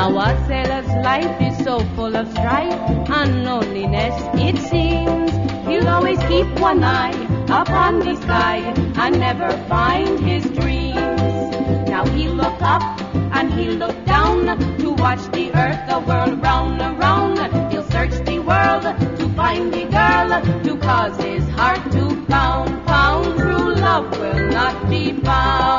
Now a sailor's life is so full of strife and loneliness, it seems. He'll always keep one eye upon the sky and never find his dreams. Now he'll look up and he'll look down to watch the earth, the world round and round. He'll search the world to find the girl to cause his heart to pound, pound. True love will not be found.